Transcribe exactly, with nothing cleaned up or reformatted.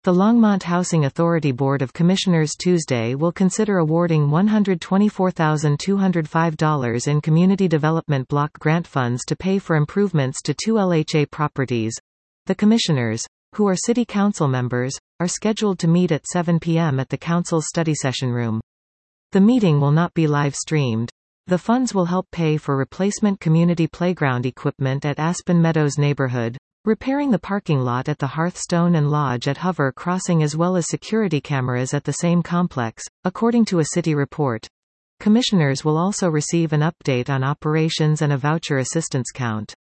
The Longmont Housing Authority Board of Commissioners Tuesday will consider awarding one hundred twenty-four thousand two hundred five dollars in Community Development Block Grant funds to pay for improvements to two L H A properties. The commissioners, who are city council members, are scheduled to meet at seven p m at the council's study session room. The meeting will not be live-streamed. The funds will help pay for replacement community playground equipment at Aspen Meadows neighborhood, repairing the parking lot at the Hearthstone and Lodge at Hover Crossing, as well as security cameras at the same complex, according to a city report. Commissioners will also receive an update on operations and a voucher assistance count.